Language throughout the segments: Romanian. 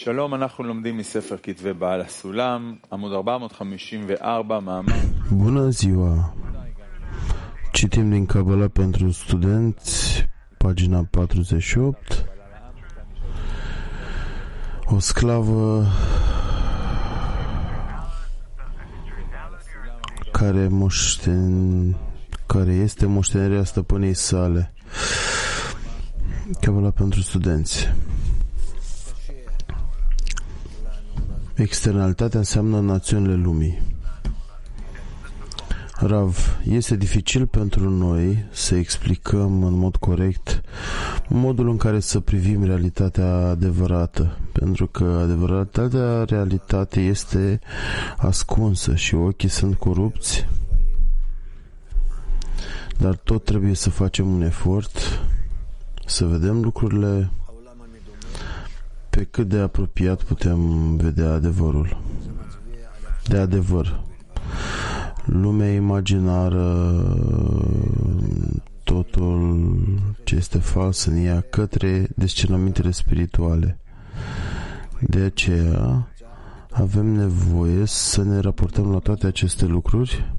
שלום, אנחנו לומדים מספר כתבי בעל הסולם, עמוד 454, מאמר. Bună ziua! Citim din Kabbalah pentru studenți, pagina 48. O sclavă care este moștenirea stăpânei sale. Kabbalah pentru studenți. Externalitatea înseamnă națiunile lumii. Rav, este dificil pentru noi să explicăm în mod corect modul în care să privim realitatea adevărată, pentru că adevăratatea realitate este ascunsă și ochii sunt corupți, dar tot trebuie să facem un efort să vedem lucrurile pe cât de apropiat putem vedea adevărul. De adevăr. Lumea imaginară, totul ce este fals în ea, către discernamentele spirituale. De aceea avem nevoie să ne raportăm la toate aceste lucruri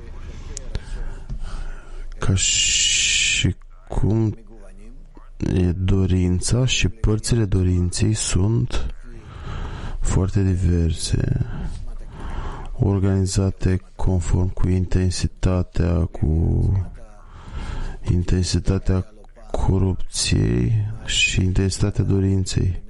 ca și cum dorința și părțile dorinței sunt foarte diverse, organizate conform cu intensitatea corupției și intensitatea dorinței,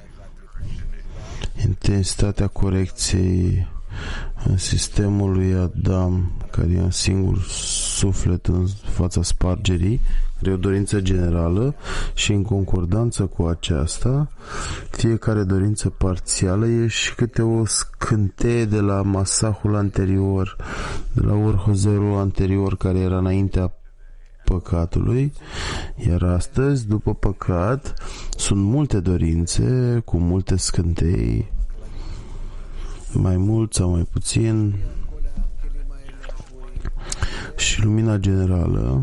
intensitatea corecției în sistemul lui Adam, care e un singur suflet în fața spargerii, e o dorință generală și în concordanță cu aceasta, fiecare dorință parțială e și câte o scânteie de la masahul anterior, de la orhozerul anterior care era înaintea păcatului, iar astăzi, după păcat, sunt multe dorințe cu multe scântei, mai mult sau mai puțin, și lumina generală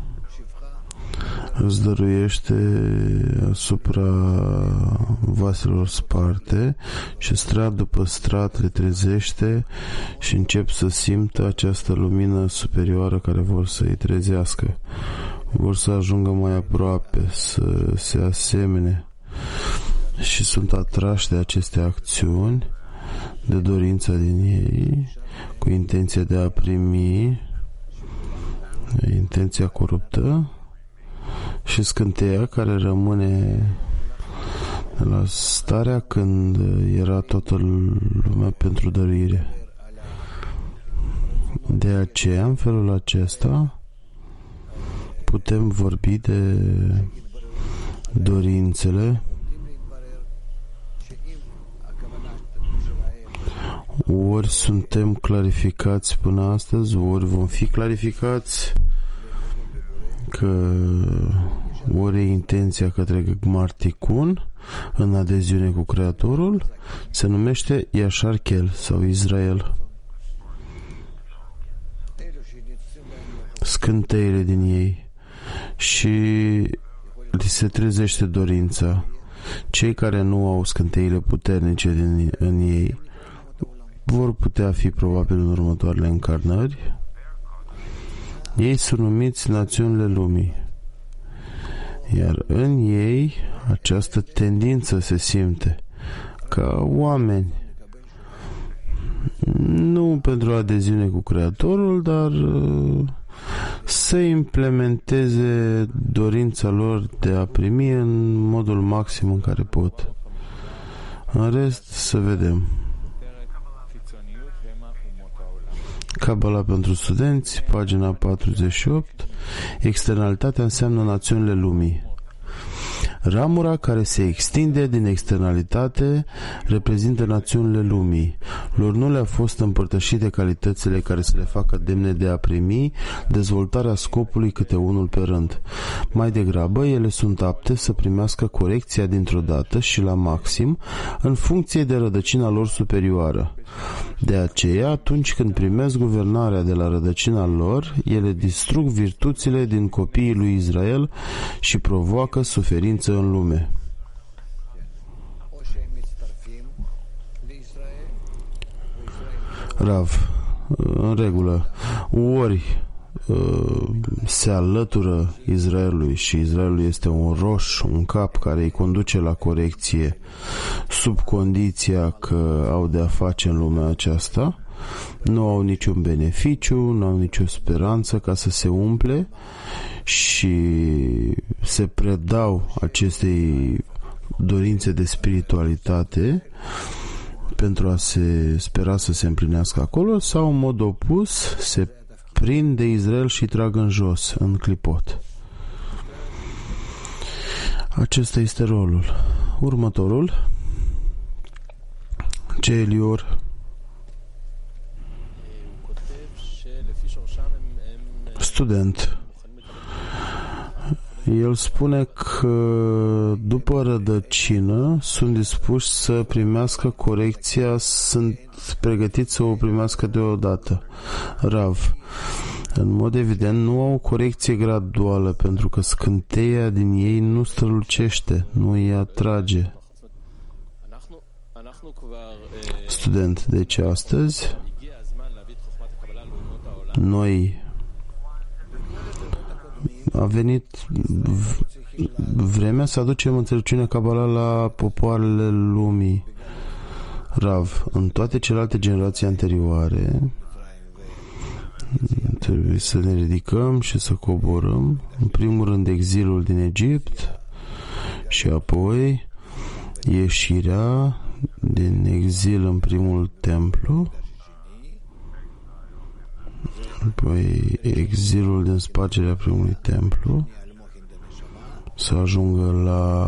îți dăruiește asupra vaselor sparte și strat după strat le trezește și încep să simtă această lumină superioară care vor să-i trezească. Vor să ajungă mai aproape, să se asemene și sunt atrași de aceste acțiuni, de dorința din ei, cu intenția de a primi, intenția coruptă, și scânteia care rămâne la starea când era toată lumea pentru dăruire. De aceea, în felul acesta, putem vorbi de dorințele ori suntem clarificați până astăzi, ori vom fi clarificați că ori e intenția către Gmartikun în adeziune cu Creatorul, se numește Yashar Kel sau Israel. Scânteile din ei și li se trezește dorința. Cei care nu au scânteile puternice în ei vor putea fi probabil în următoarele încarnări. Ei sunt numiți națiunile lumii, iar în ei această tendință se simte ca oameni, nu pentru adeziune cu Creatorul, dar să implementeze dorința lor de a primi în modul maxim în care pot. În rest, să vedem. Kabbalah pentru studenți, pagina 48. Externalitatea înseamnă națiunile lumii. Ramura care se extinde din externalitate reprezintă națiunile lumii. Lor nu le-a fost împărtășite calitățile care să le facă demne de a primi dezvoltarea scopului câte unul pe rând. Mai degrabă, ele sunt apte să primească corecția dintr-o dată și la maxim, în funcție de rădăcina lor superioară. De aceea, atunci când primesc guvernarea de la rădăcina lor, ele distrug virtuțile din copiii lui Israel și provoacă suferință în lume. Rav, în regulă, ori se alătură Israelului și Israelul este un roș, un cap care îi conduce la corecție sub condiția că au de a face în lumea aceasta, nu au niciun beneficiu, nu au nicio speranță ca să se umple și se predau acestei dorințe de spiritualitate pentru a se spera să se împlinească acolo, sau în mod opus se prind de Israel și trag în jos, în clipot. Acesta este rolul. Următorul. Ce Elior? Student. El spune că după rădăcină sunt dispuși să primească corecția, sunt pregătiți să o primească deodată. Rav, în mod evident nu au corecție graduală pentru că scânteia din ei nu strălucește, nu îi atrage. Student, deci astăzi noi a venit vremea să aducem înțelepciunea Kabbalah la popoarele lumii. Rav, în toate celelalte generații anterioare trebuie să ne ridicăm și să coborăm, în primul rând exilul din Egipt și apoi ieșirea din exil în primul templu, apoi exilul din spargerea primului templu, să ajungă la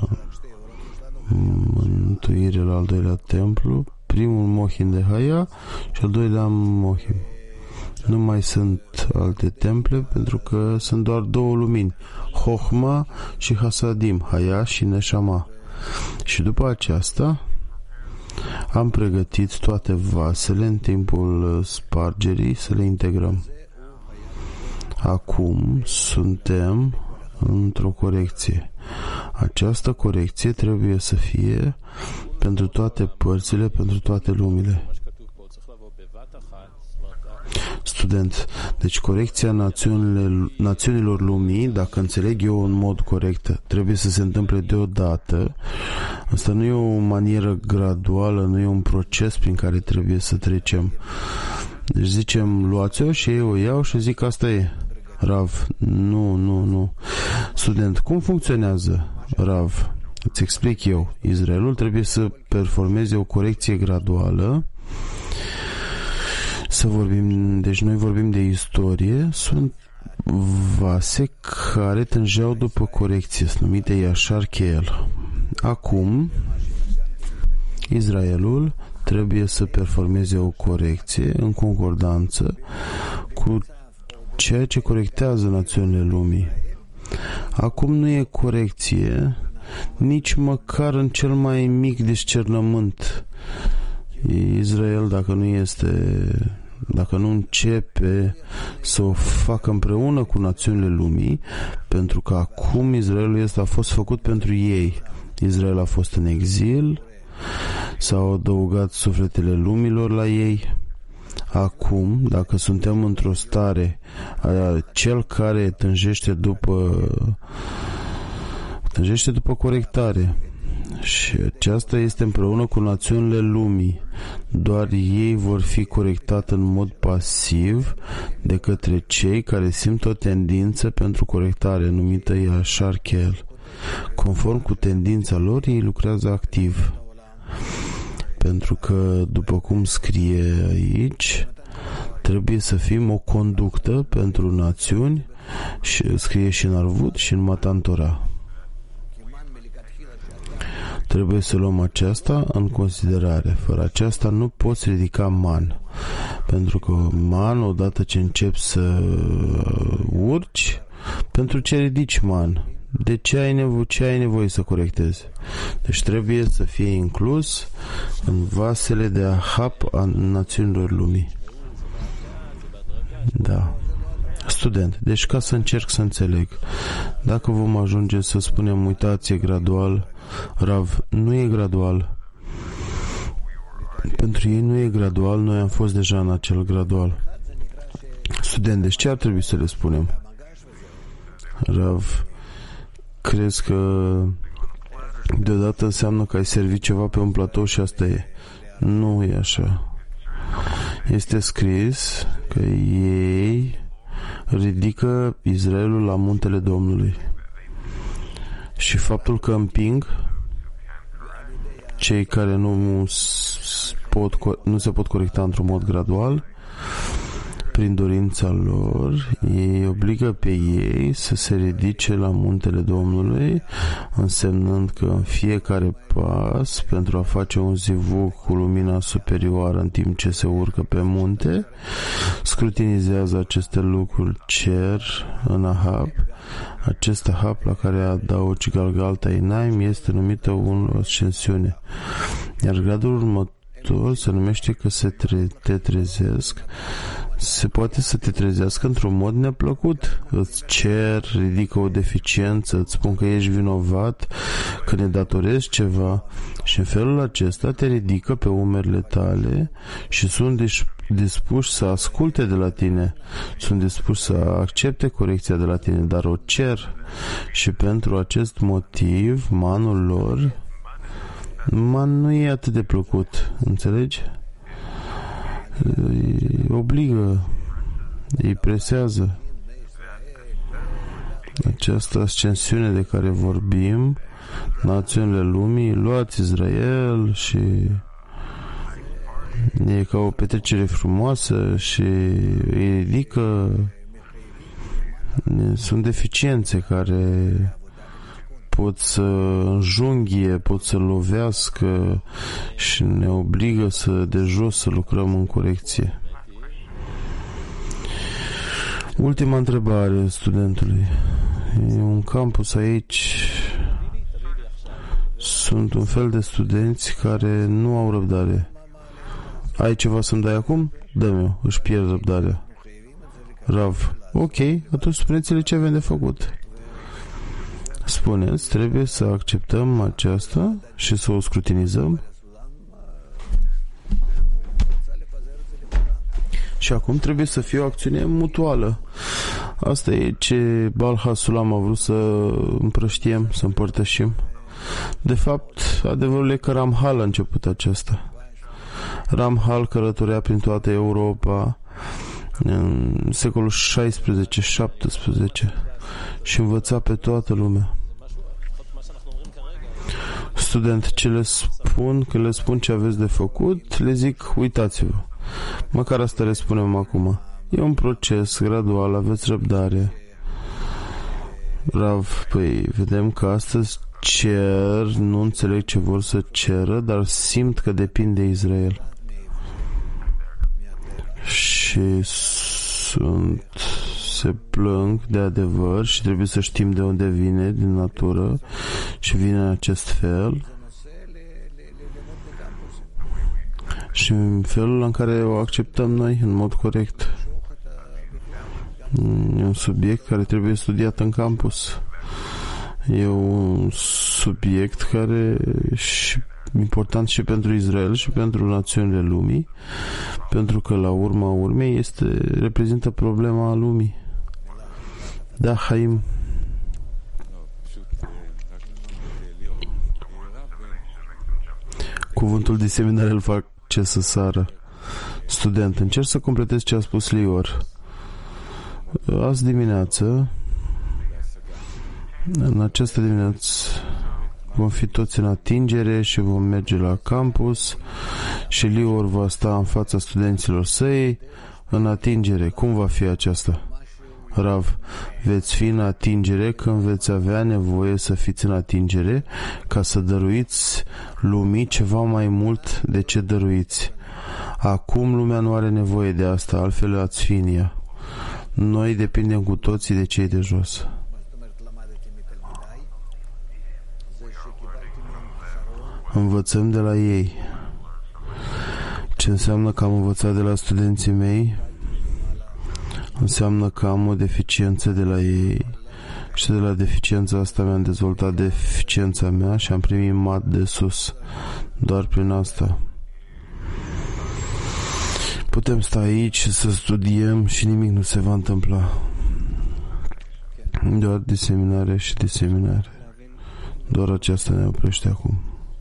mântuire la al doilea templu, primul Mohin de Haya și al doilea Mohin. Nu mai sunt alte temple pentru că sunt doar două lumini, Chochma și Hasadim, Haya și Neshama. Și după aceasta am pregătit toate vasele în timpul spargerii să le integrăm. Acum suntem într-o corecție. Această corecție trebuie să fie pentru toate părțile, pentru toate lumile. Student, deci corecția națiunilor lumii, dacă înțeleg eu în mod corect, trebuie să se întâmple deodată. Asta nu e o manieră graduală, nu e un proces prin care trebuie să trecem. Deci zicem, luați-o și ei o iau și zic asta e. Rav, nu. Student, cum funcționează, Rav? Îți explic eu. Israelul trebuie să performeze o corecție graduală. Deci noi vorbim de istorie, sunt vase care tângeau după corecție, sunt numite Yashar Keel. Acum, Israelul trebuie să performeze o corecție în concordanță cu ceea ce corectează națiunile lumii. Acum nu e corecție nici măcar în cel mai mic discernământ. Israel, dacă nu începe să o facă împreună cu națiunile lumii, pentru că acum Israelul a fost făcut pentru ei. Israel a fost în exil, s-au adăugat sufletele lumilor la ei. Acum, dacă suntem într-o stare, cel care tânjește după corectare, și aceasta este împreună cu națiunile lumii. Doar ei vor fi corectate în mod pasiv de către cei care simt o tendință pentru corectare, numită Yashar Keel. Conform cu tendința lor, ei lucrează activ. Pentru că, după cum scrie aici, trebuie să fim o conductă pentru națiuni, și scrie și în Arvut și în Matan Torah. Trebuie să luăm aceasta în considerare. Fără aceasta nu poți ridica man. Pentru că man, odată ce începi să urci, pentru ce ridici man? De ce ai nevoie să corectezi? Deci trebuie să fie inclus în vasele de ahap a națiunilor lumii. Da. Student, deci ca să încerc să înțeleg, dacă vom ajunge să spunem, uitați, e gradual, Rav, nu e gradual. Pentru ei nu e gradual, noi am fost deja în acel gradual. Student, deci ce ar trebui să le spunem? Rav, crezi că deodată înseamnă că ai servit ceva pe un platou și asta e? Nu e așa. Este scris că ei ridică Israelul la muntele Domnului. Și faptul că împing cei care nu se pot corecta într-un mod gradual, prin dorința lor, ei obligă pe ei să se ridice la muntele Domnului, însemnând că în fiecare pas, pentru a face un zivuc cu lumina superioară în timp ce se urcă pe munte, scrutinizează aceste lucruri cer în Ahab. Acest Ahab la care adaugi Galgalta Inaim este numită o ascensiune. Iar gradul următor se numește că te trezesc. Se poate să te trezească într-un mod neplăcut. Îți cer, ridică o deficiență, îți spun că ești vinovat, că ne datorezi ceva și în felul acesta te ridică pe umerile tale și sunt dispuși să asculte de la tine, sunt dispuși să accepte corecția de la tine, dar o cer și pentru acest motiv manul lor nu e atât de plăcut, înțelegi? Îi obligă, îi presează. Această ascensiune de care vorbim, națiunile lumii, luați Israel și e ca o petrecere frumoasă și îi ridică. Sunt deficiențe care pot să înjunghie, pot să lovească și ne obligă de jos să lucrăm în corecție. Ultima întrebare studentului. E un campus aici. Sunt un fel de studenți care nu au răbdare. Ai ceva să-mi dai acum? Dă-mi-o, își pierd răbdarea. Rav, ok, atunci spuneți-le ce avem de făcut. Spuneți, trebuie să acceptăm aceasta și să o scrutinizăm. Și acum trebuie să fie o acțiune mutuală. Asta e ce Baal HaSulam a vrut să împrăștiem, să împărtășim. De fapt, adevărul e că Ramhal a început aceasta. Ramhal călătorea prin toată Europa în secolul 16-17 și învăța pe toată lumea. Student, ce le spun, când le spun ce aveți de făcut, le zic, uitați-vă. Măcar asta le spunem acum. E un proces gradual, aveți răbdare. Rav, păi, vedem că astăzi cer, nu înțeleg ce vor să ceră, dar simt că depind de Israel. Și se plâng de adevăr și trebuie să știm de unde vine, din natură, și vine în acest fel. Și în felul în care o acceptăm noi în mod corect. E un subiect care trebuie studiat în campus. E un subiect care e important și pentru Israel și pentru națiunile lumii, pentru că la urma urmei reprezintă problema lumii. Da, Haim. Cuvântul diseminare îl fac ce să sară. Student, încerc să completez ce a spus Lior. Azi dimineață, în această dimineață, vom fi toți în atingere și vom merge la campus și Lior va sta în fața studenților săi în atingere. Cum va fi aceasta? Rav, veți fi în atingere când veți avea nevoie să fiți în atingere ca să dăruiți lumii ceva mai mult de ce dăruiți. Acum lumea nu are nevoie de asta, altfel ați fi în ea. Noi depindem cu toții de cei de jos. Învățăm de la ei. Ce înseamnă că am învățat de la studenții mei? Înseamnă că am o deficiență de la ei și de la deficiența asta mi-am dezvoltat deficiența mea și am primit mat de sus. Doar prin asta. Putem sta aici și să studiem și nimic nu se va întâmpla. Doar diseminare și diseminare. Doar aceasta ne oprește acum.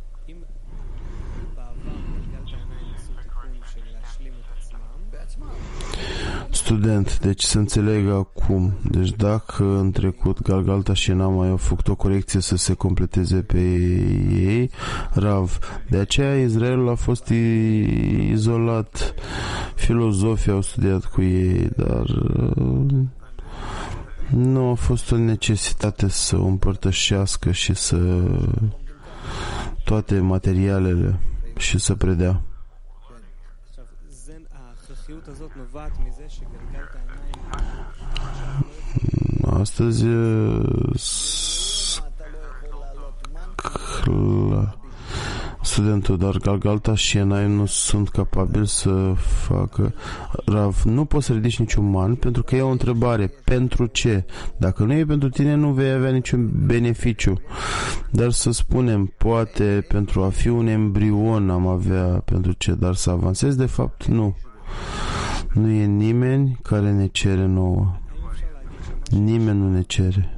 Student, deci să înțeleg acum. Deci dacă în trecut Galgalta și Enam au făcut o corecție să se completeze pe ei, Rav, de aceea Israelul a fost izolat. Filozofii au studiat cu ei, dar nu a fost o necesitate să o împărtășească și să toate materialele și să predea. Astăzi studentul, dar Galgalta și Enai nu sunt capabili să facă. Rav, nu poți să ridici niciun man pentru că e o întrebare. Pentru ce? Dacă nu e pentru tine, nu vei avea niciun beneficiu. Dar să spunem, poate pentru a fi un embrion am avea pentru ce, dar să avansezi, de fapt, nu. Nu e nimeni care ne cere nouă. Nimeni nu ne cere.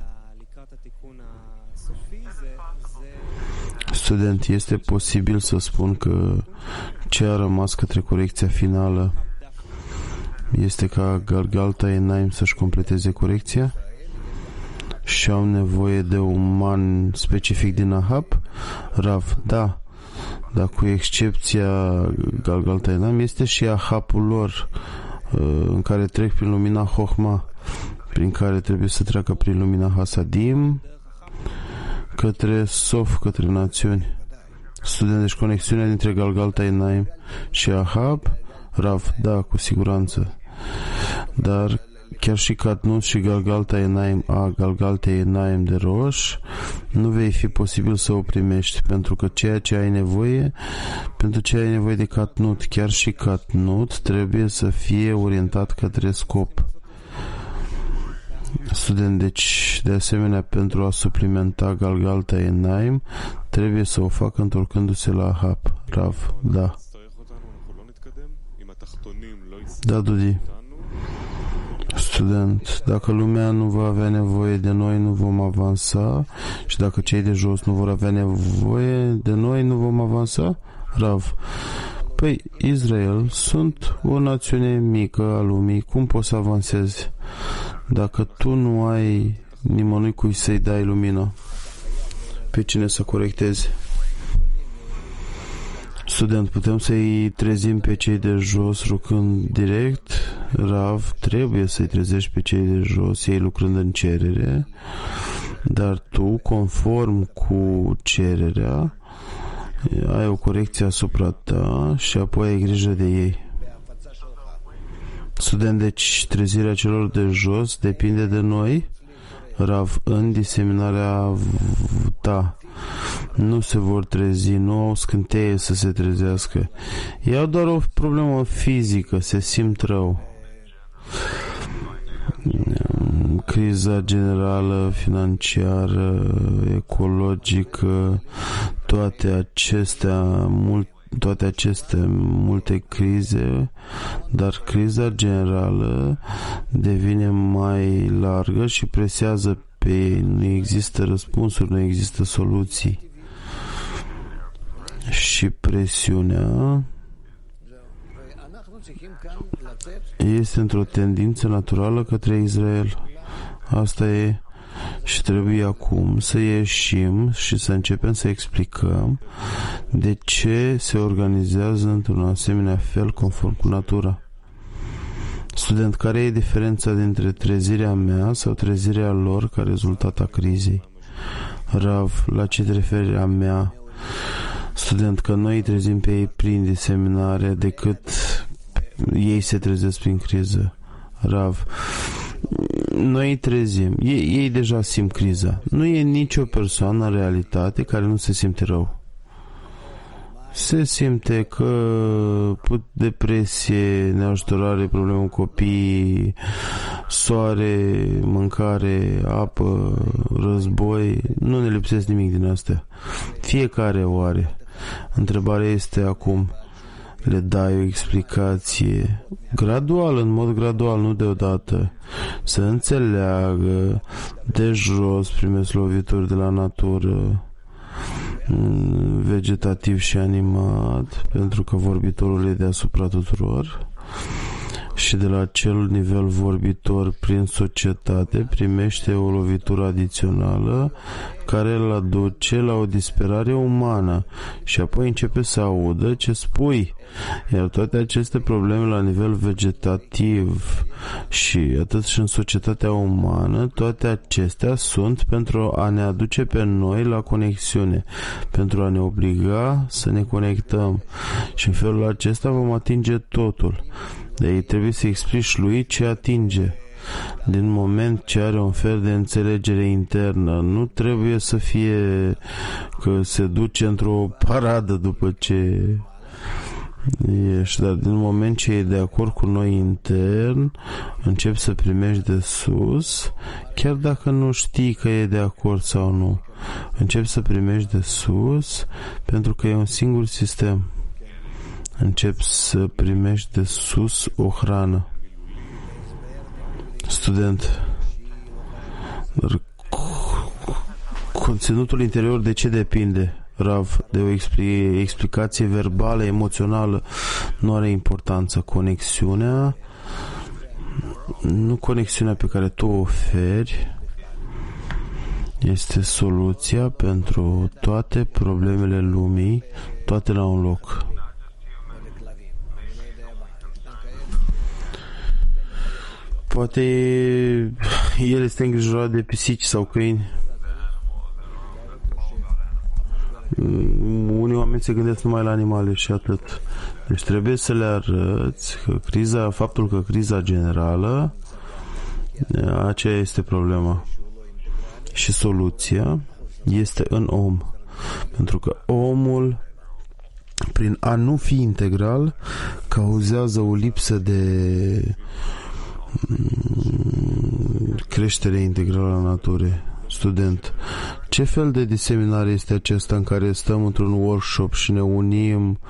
Student, este posibil să spun că ce a rămas către corecția finală este ca Galgalta Enaim să-și completeze corecția și au nevoie de un man specific din Ahab? Rav, da. Dar cu excepția Galgalta Enaim este și Ahabul lor în care trec prin lumina Hochma, prin care trebuie să treacă prin lumina Hasadim către Sof, către națiuni. Student, deci conexiunea dintre Galgalta Enaim și Ahab? Rav, da, cu siguranță. Dar chiar și Katnut și Galgalta Enaim A, Galgalta Enaim de Roș, nu vei fi posibil să o primești, pentru că ceea ce ai nevoie, pentru ce ai nevoie de Katnut, chiar și Katnut trebuie să fie orientat către scop. Student, deci, de asemenea, pentru a suplimenta Galgalta Enaim, trebuie să o facă întorcându-se la Ahab. Rav, da. Da, Dudi. Student, dacă lumea nu va avea nevoie de noi, nu vom avansa, și dacă cei de jos nu vor avea nevoie de noi, nu vom avansa? Rav, păi Israel sunt o națiune mică a lumii, cum poți să avansezi dacă tu nu ai nimănui cui să-i dai lumină? Pe cine să corectezi? Student, putem să-i trezim pe cei de jos rugând direct? Rav, trebuie să-i trezești pe cei de jos, ei lucrând în cerere, dar tu, conform cu cererea, ai o corecție asupra ta și apoi ai grijă de ei. Student, deci trezirea celor de jos depinde de noi? Rav, în diseminarea ta nu se vor trezi, nu au scânteie să se trezească. Ei au doar o problemă fizică, se simt rău. Criza generală, financiară, ecologică, toate aceste multe crize, dar criza generală devine mai largă și presează pe ei. Nu există răspunsuri, nu există soluții. Și presiunea este într-o tendință naturală către Israel. Asta e. Și trebuie acum să ieșim și să începem să explicăm de ce se organizează într-un asemenea fel conform cu natura. Student, care e diferența dintre trezirea mea sau trezirea lor ca rezultat a crizei? Rav, la ce te referi a mea? Student, că noi îi trezim pe ei prin diseminare decât ei se trezesc prin criză. Rav, noi îi trezim, ei deja simt criza. Nu e nicio persoană în realitate care nu se simte rău. Se simte că depresie, neajutorare, probleme cu copii, soare, mâncare, apă, război. Nu ne lipsesc nimic din astea. Fiecare o are. Întrebarea este acum, le dai o explicație gradual, în mod gradual, nu deodată, să înțeleagă, de jos primesc lovituri de la natură, vegetativ și animat, pentru că vorbitorul e deasupra tuturor, și de la acel nivel vorbitor prin societate primește o lovitură adițională care îl aduce la o disperare umană și apoi începe să audă ce spui. Iar toate aceste probleme la nivel vegetativ și atât și în societatea umană, toate acestea sunt pentru a ne aduce pe noi la conexiune, pentru a ne obliga să ne conectăm, și în felul acesta vom atinge totul. Deci trebuie să explici lui ce atinge. Din moment ce are un fel de înțelegere internă, nu trebuie să fie că se duce într-o paradă după ce ești, dar din moment ce e de acord cu noi intern, începi să primești de sus, chiar dacă nu știi că e de acord sau nu. Începi să primești de sus pentru că e un singur sistem. Începi să primești de sus o hrană. Student, dar conținutul interior de ce depinde? Rav, de o explicație verbală, emoțională, nu are importanță. Conexiunea, nu conexiunea pe care tu o oferi, este soluția pentru toate problemele lumii, toate la un loc. Poate el este îngrijorat de pisici sau câini. Unii oameni se gândesc numai la animale și atât. Deci trebuie să le arăți că faptul că criza generală, aceea este problema. Și soluția este în om. Pentru că omul, prin a nu fi integral, cauzează o lipsă de creștere integrală a naturii. Student, ce fel de diseminare este acesta în care stăm într-un workshop și ne unim?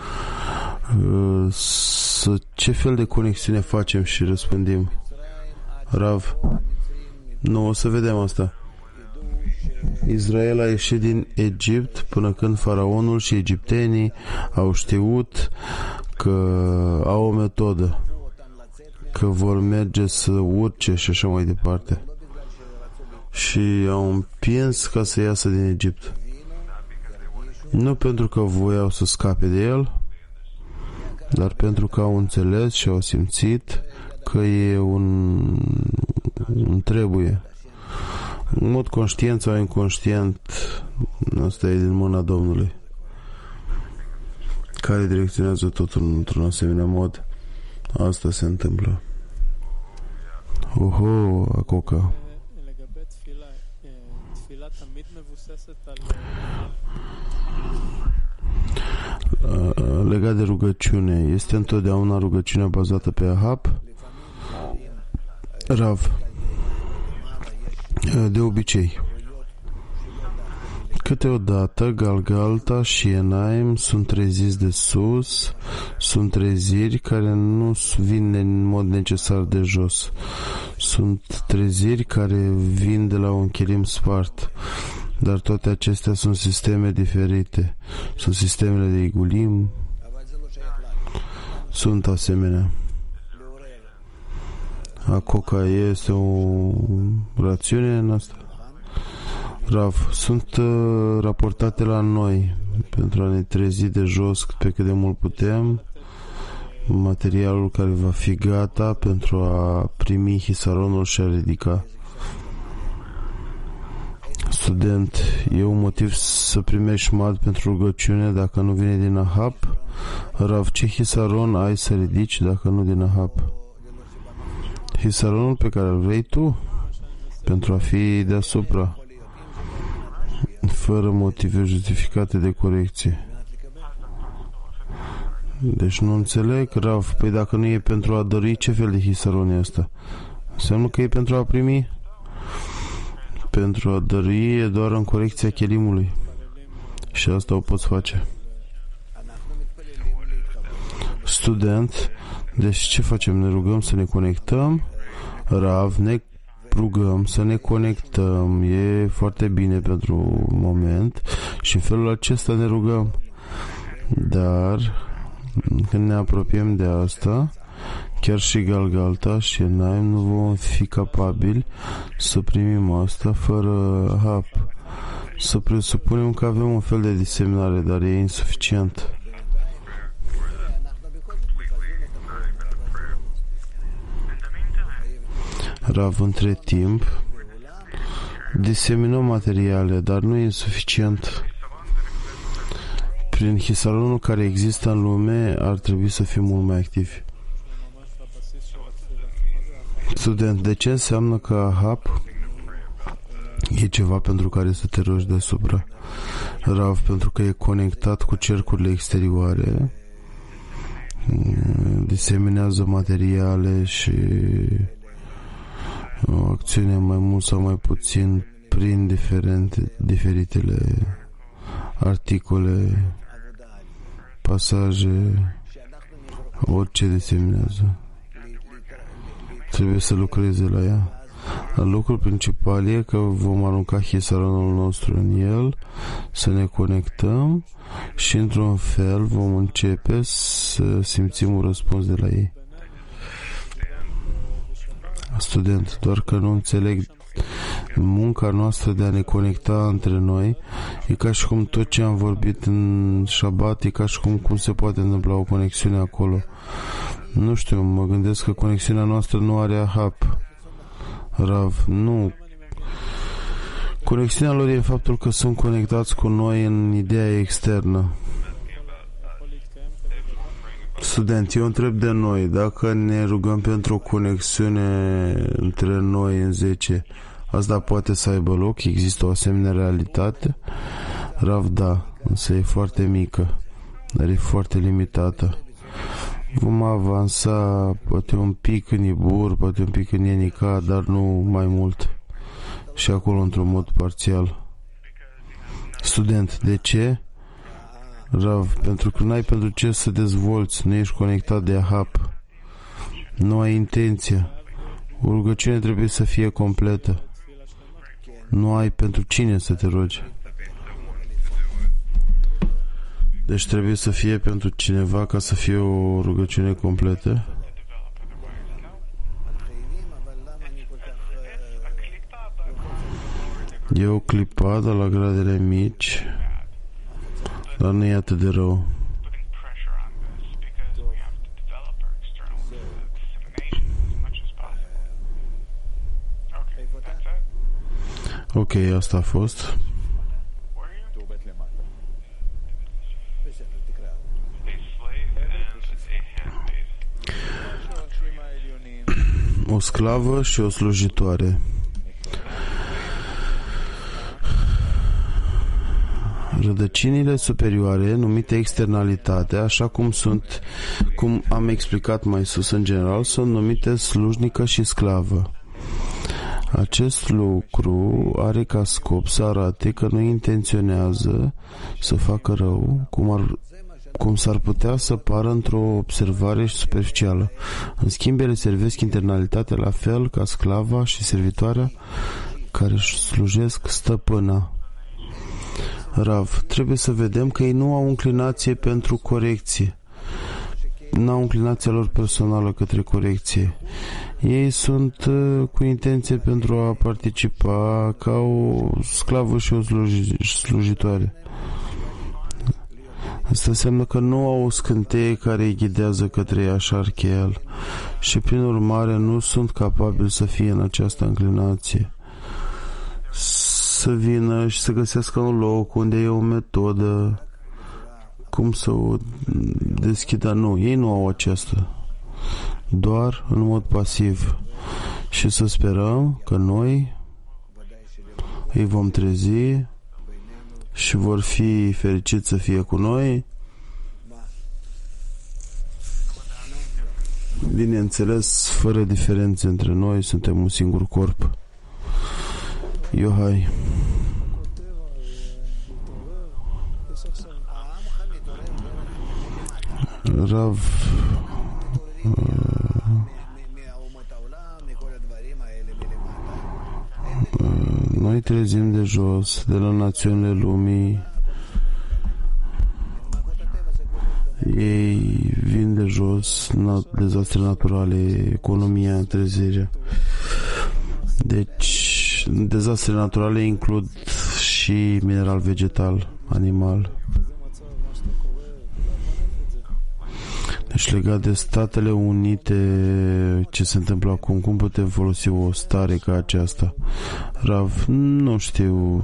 Ce fel de conexiune facem și răspândim? Rav, nu, o să vedem asta. Israel a ieșit din Egipt până când faraonul și egiptenii au știut că au o metodă, că vor merge să urce și așa mai departe, și au împins ca să iasă din Egipt. Nu pentru că voiau să scape de el, dar pentru că au înțeles și au simțit că e un trebuie. În mod conștient sau inconștient, asta e din mâna Domnului, care direcționează totul într-un asemenea mod. Asta se întâmplă. Oho, Acoca. Legat de rugăciune, este întotdeauna rugăciunea bazată pe Ahab? Rav, de obicei. Câteodată Galgalta și Enaim sunt treziți de sus, sunt treziri care nu vin în mod necesar de jos. Sunt treziri care vin de la un chelim spart. Dar toate acestea sunt sisteme diferite. Sunt sistemele de Igulim. Sunt asemenea. Acoca este o rațiune în asta? Rav, sunt raportate la noi pentru a ne trezi de jos pe cât de mult putem materialul care va fi gata pentru a primi hisaronul și a ridica. Student, e un motiv să primești mad pentru rugăciune dacă nu vine din Ahab? Rav, ce hisaron ai să ridici dacă nu din Ahab? Hisaronul pe care îl vrei tu pentru a fi deasupra, fără motive justificate de corecție. Deci nu înțeleg, Rav. Păi dacă nu e pentru a dărui, ce fel de hisaron e ăsta? Înseamnă că e pentru a primi? Pentru a dărui e doar în corecția chelimului. Și asta o poți face. Student, deci ce facem? Ne rugăm să ne conectăm? Rav, ne rugăm să ne conectăm. E foarte bine pentru moment și în felul acesta ne rugăm. Dar când ne apropiem de asta, chiar și Galgalta și Enaim nu vom fi capabili să primim asta fără hap. Să presupunem că avem un fel de diseminare, dar e insuficient. Rav, între timp diseminăm materiale, dar nu e suficient. Prin hisalonul care există în lume ar trebui să fim mult mai activi. Student, de ce înseamnă că ahap e ceva pentru care să te rogi deasupra? Rav, pentru că e conectat cu cercurile exterioare, diseminează materiale și o acțiune mai mult sau mai puțin prin diferitele articole, pasaje, orice diseminează. Trebuie să lucreze la ea. Lucrul principal e că vom arunca hisaronul nostru în el, să ne conectăm și într-un fel vom începe să simțim un răspuns de la ei. Student, doar că nu înțeleg munca noastră de a ne conecta între noi. E ca și cum tot ce am vorbit în Shabbat, e ca și cum se poate întâmpla o conexiune acolo. Nu știu, mă gândesc că conexiunea noastră nu are ahap. Rav, nu. Conexiunea lor e faptul că sunt conectați cu noi în ideea externă. Student, eu întreb de noi, dacă ne rugăm pentru o conexiune între noi în 10, asta poate să aibă loc? Există o asemenea realitate? Rav, da, însă e foarte mică, dar e foarte limitată. Vom avansa poate un pic în Ibur, poate un pic în Ienica, dar nu mai mult. Și acolo într-un mod parțial. Student, de ce? Rav, pentru că n-ai pentru ce să dezvolți, nu ești conectat de ahap. Nu ai intenția. O rugăciune trebuie să fie completă. Nu ai pentru cine să te rogi. Deci trebuie să fie pentru cineva ca să fie o rugăciune completă. E o clipadă la gradele mici, dar nu e atât de rău. Ok, asta a fost. O sclavă și o slujitoare. Rădăcinile superioare, numite externalitate, așa cum am explicat mai sus în general, sunt numite slujnică și sclavă. Acest lucru are ca scop să arate că nu intenționează să facă rău, cum s-ar putea să pară într-o observare superficială. În schimb, ele servesc internalitatea la fel ca sclava și servitoarea care își slujesc stăpâna. Rav, trebuie să vedem că ei nu au inclinație pentru corecție. Nu au inclinația lor personală către corecție. Ei sunt cu intenție pentru a participa ca o sclavă și o slujitoare. Asta înseamnă că nu au o scânteie care îi ghidează către Iașar-Cheel și prin urmare nu sunt capabili să fie în această înclinație. Să vină și să găsească un loc unde e o metodă cum să o deschidă. Nu, ei nu au aceasta. Doar în mod pasiv. Și să sperăm că noi îi vom trezi și vor fi fericiți să fie cu noi. Bineînțeles, fără diferențe între noi, suntem un singur corp. Iohai. Rav, noi trezim de jos, de la națiunile lumii. Ei vin de jos, dezastre naturale, economia, trezirea. Deci, dezastre naturale includ și mineral vegetal, animal. Deci legat de Statele Unite, ce se întâmplă acum, cum putem folosi o stare ca aceasta? Rav, nu știu.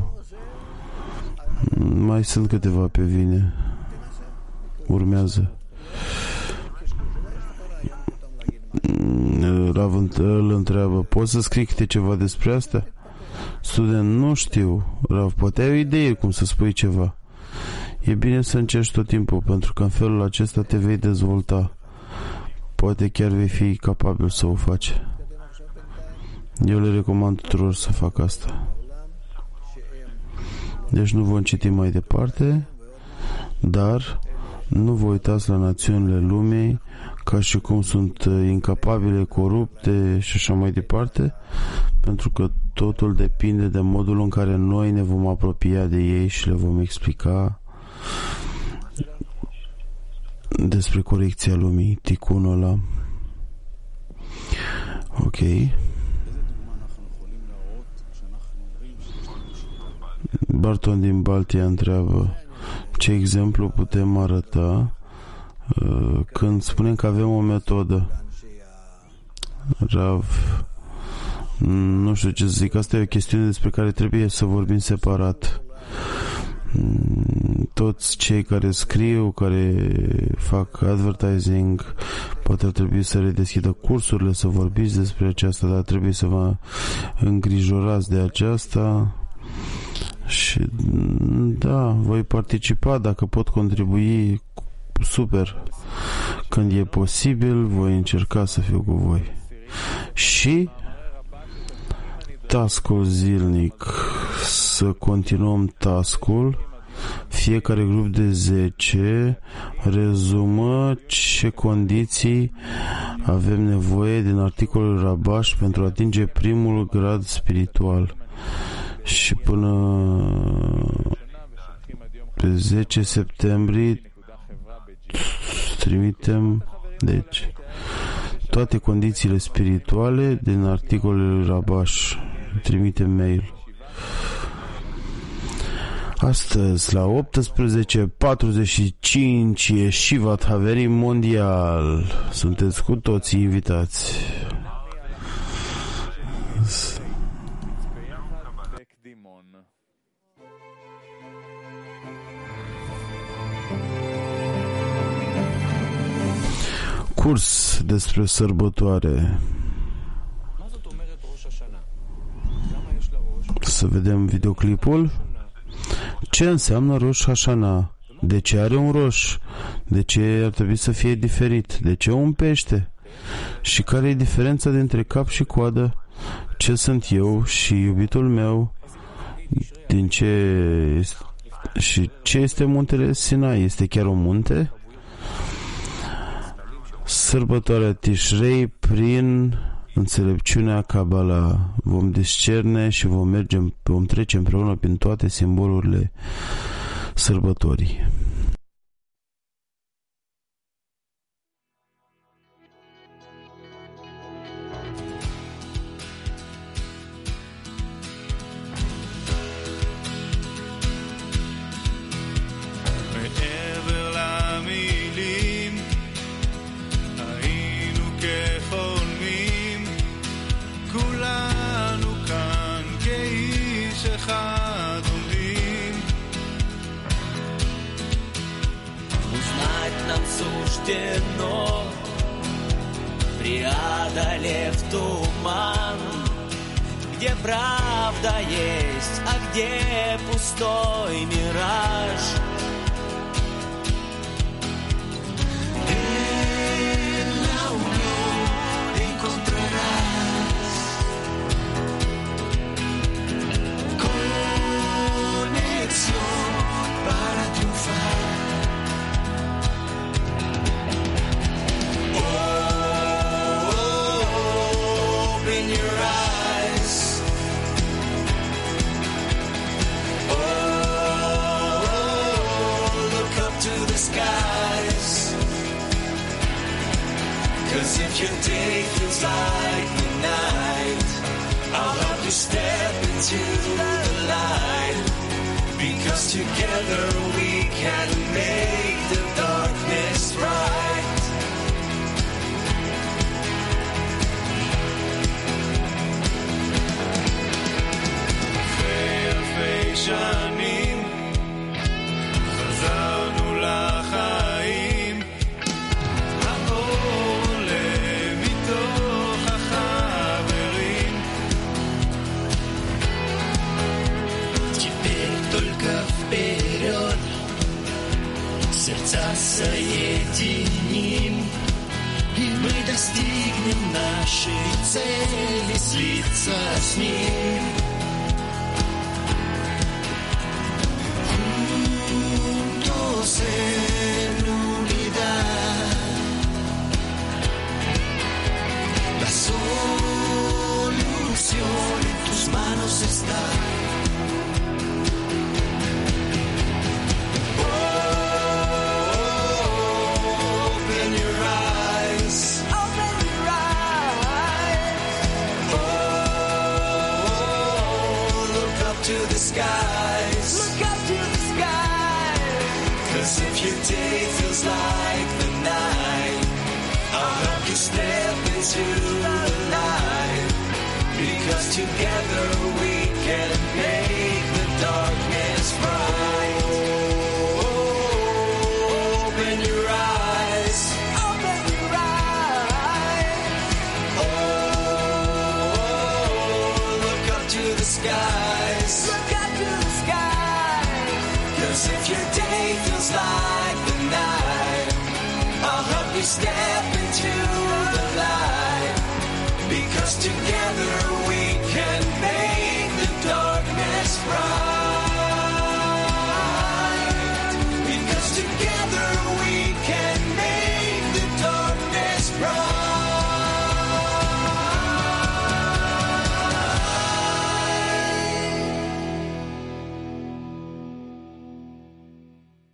Mai sunt câteva pe vine. Urmează. Rav îl întreabă, poți să scrii câte ceva despre asta? Student, nu știu. Rav, poate ai o idee cum să spui ceva. E bine să încerci tot timpul, pentru că în felul acesta te vei dezvolta. Poate chiar vei fi capabil să o faci. Eu le recomand tuturor să facă asta. Deci nu vom citi mai departe, dar nu vă uitați la națiunile lumii ca și cum sunt incapabile, corupte și așa mai departe, pentru că totul depinde de modul în care noi ne vom apropia de ei și le vom explica despre corecția lumii, ticunul ăla. Ok. Barton din Baltia întreabă, ce exemplu putem arăta când spunem că avem o metodă? Rav, nu știu ce să zic, asta e o chestiune despre care trebuie să vorbim separat. Toți cei care scriu, care fac advertising, poate ar trebui să redeschidă cursurile, să vorbiți despre aceasta, dar trebuie să vă îngrijorați de aceasta. Și da, voi participa dacă pot contribui, super. Când e posibil, voi încerca să fiu cu voi. Și task-ul zilnic, să continuăm task-ul. Fiecare grup de 10 rezumă ce condiții avem nevoie din articolul Rabash pentru a atinge primul grad spiritual. Și până pe 10 septembrie trimitem, deci, toate condițiile spirituale din articolul Rabash. Trimitem mail. Astăzi, la 18:45, e Shivat Haverim Mondial. Sunteți cu toții invitați. Curs despre sărbătoare. Să vedem videoclipul. Ce înseamnă Rosh Hashanah? De ce are un roș? De ce ar trebui să fie diferit? De ce un pește? Și care e diferența dintre cap și coadă? Ce sunt eu și iubitul meu? Din ce... Și ce este muntele Sinai? Este chiar un munte? Sărbătoarea Tishrei prin înțelepciunea Kabbalah. Vom discerne și vom trece împreună prin toate simbolurile sărbătorii. Преодолев туман, где правда есть, а где пустой мираж. En la unión encontrarás conexión para triunfar. 'Cause if your day feels like the night, I'll help you step into the light. Because together we can make the darkness bright. אלפי שנים חזרנו לחיים, האור עולה מתוך החברים. Теперь только вперед, сердца соединим, и мы достигнем нашей цели, слиться с ним. En unidad, la solución en tus manos está. Open your eyes, open your eyes. Look up to the skies, look up to the skies. 'Cause if your day feels like the night, I'll help you step into the light. Because together we can make the darkness bright. Open your eyes, open your eyes. Look up to the skies, look up to the skies. 'Cause if your day feels like the night, I'll help you step into the light. Because together